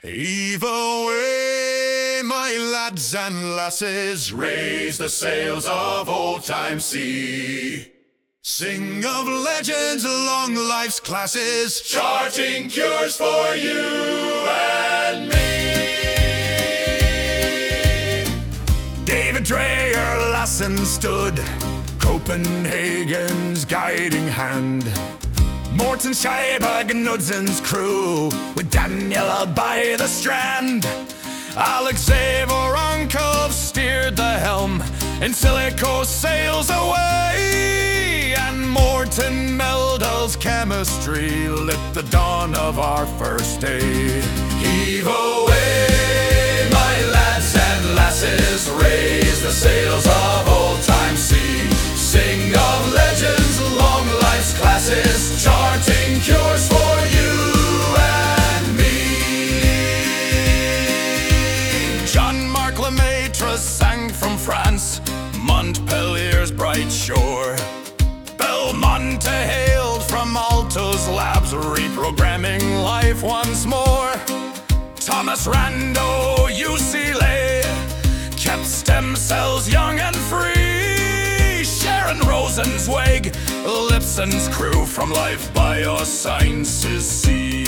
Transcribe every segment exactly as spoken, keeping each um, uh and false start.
Heave away, my lads and lasses, raise the sails of old-time sea. Sing of legends along life's classes, charting cures for you and me. David Dreyer Lassen stood, Copenhagen's guiding hand. Morten Scheibe Knudsen's crew, with Daniela by the strand. Alexei Voronkov steered the helm, and Silico sails away. And Morten Meldal's chemistry lit the dawn of our first day. Heave away, my lads and lasses, raise the sails of old-time sea. Sing of legends along life's classes, charting cures for you and me. Jean-Marc Lemaitre sang from France, Montpellier's bright shore. Belmonte hailed from Alto's labs, reprogramming life once more. Thomas Rando, U C L A, kept stem cells young and free. Sharon Rosenzweig, Lipson's crew from Life Biosciences C.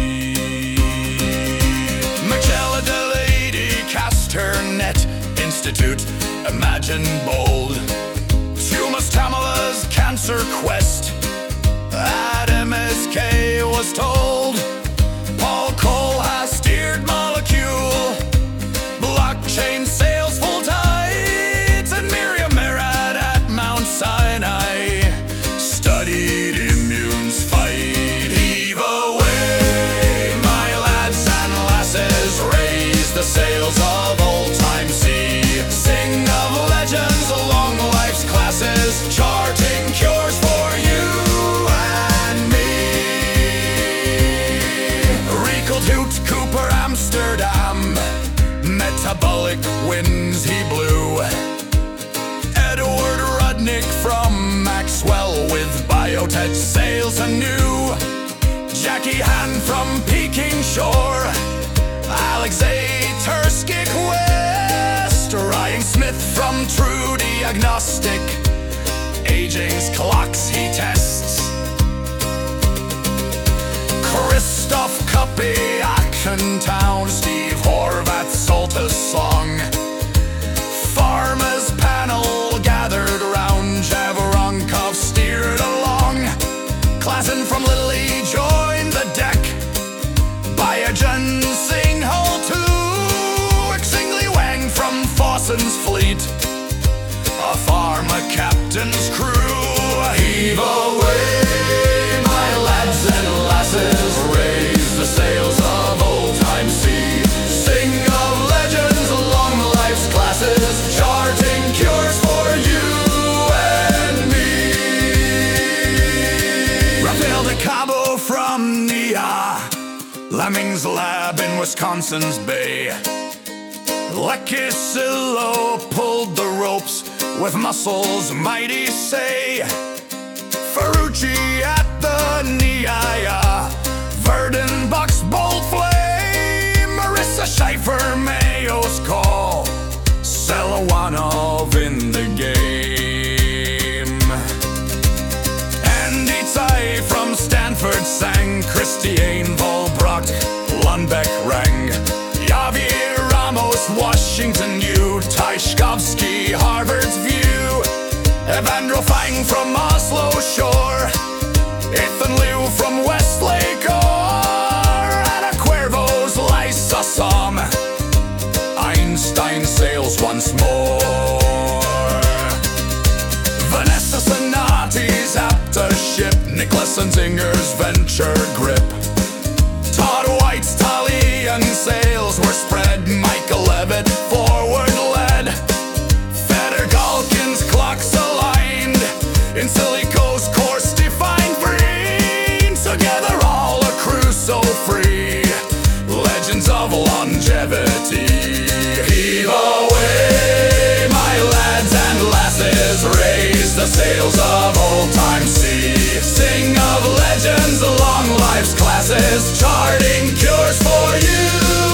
Marcella Delady cast her net, Institute Imagine Bold. Tumas Tamala's cancer quest, at M S K was told. Paul Cole has steered molecule, blockchain sales full tides, and Miriam Merad at Mount Sinai studied immune's fight. Heave away, my lads and lasses, raise the sails of old-time sea. Sing of legends along life's classes, charting cures for you and me. Recalled Hoot Cooper Amsterdam, metabolic winds he blew. Edward Rudnick from Maxwell with biotech sails anew. Jackie Han from Peking Shore, Alexei Terskik West. Ryan Smith from True Diagnostic, aging's clocks he tests. Christoph Cuppy, Action Town, Steve Horvath, Salta's song. Pharma's panel gathered round, Jevoronkov steered along. Klassen from Lilly joined the deck, Biogen Singhole too. Xingli Wang from Fawson's fleet, a pharma captain's crew. Heave away, my lads and lasses, raise the sails of old-time sea. Sing of legends along life's classes, charting cures for you and me. Rafael de Cabo from N I A, Lemming's lab in Wisconsin's Bay. Lekisilo pulled the ropes with muscles mighty say. Ferrucci at the N I A, Verdun Buck's bold flame. Marissa Schaefer, Mayo's call, Selawanov in the game. Andy Tsai from Stanford sang, Christiane Volbracht, Lundbeck rang. Javier Ramos, Washington U, Tyshkovsky, Harvard's View. Evandro Fang from Oslo Shore, Ethan Liu from Westlake Or, Anna Cuervo's Lysosom, Einstein sails once more. Vanessa Sonati's Apta-ship, Nicholas and Zinger's Venture Grip. Todd White's Talian sails were spread, Michael Levitt forward led. Feder Galkin's clocks aligned, in Silico's course defined green. Together all a crew so free, legends of longevity. Heave away, my lads and lasses, raise the sails of old-time sea. Sing of legends along life's classes, charting cures for you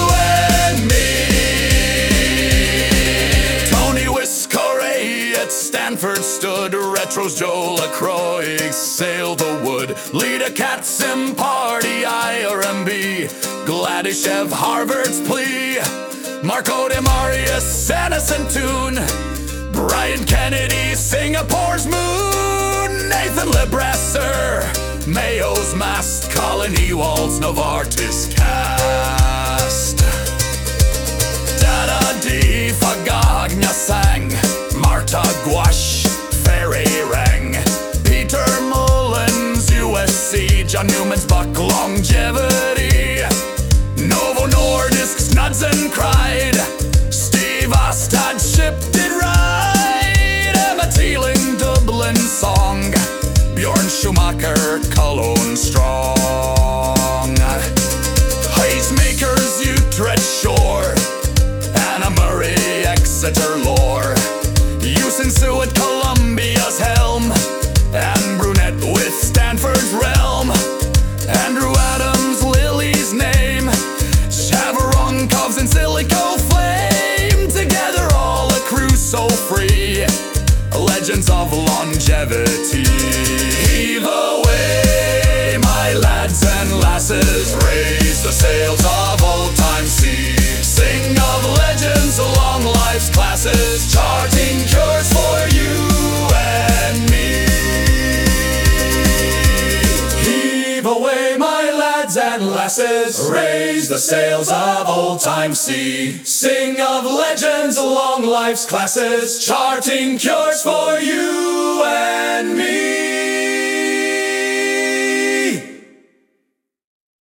Pros Joe LaCroix sail the wood. Lita Katzin party I R M B. Gladyshev Harvard's plea. Marco de Marius Sanderson tune. Brian Kennedy Singapore's moon. Nathan Lebrasser Mayo's mast. Colin Ewald's Novartis cast. Dada Di Fagagna sang. Marta Gouache Ferry rang. Peter Mullins U S C. John Newman's Buck Longevity. Novo Nordisk Snudsen cried. Steve Ostad shipped it right. Emma Teeling Dublin song. Bjorn Schumacher Cologne strong. Heismakers Utrecht shore. Anna Murray Exeter lore. Houston Seward Columbia's helm. And Brunette with Stanford's realm. Andrew Adams Lily's name. Shaveronkovs and Silico flame. Together all a crew so free. Legends of longevity. Heave away, my lads and lasses. Raise the sails of old time sea. Sing of legends along life's classes. Charting cures for you and me. Heave away, my lads and lasses. Raise the sails of old time sea. Sing of legends along life's classes. Charting cures for you and me.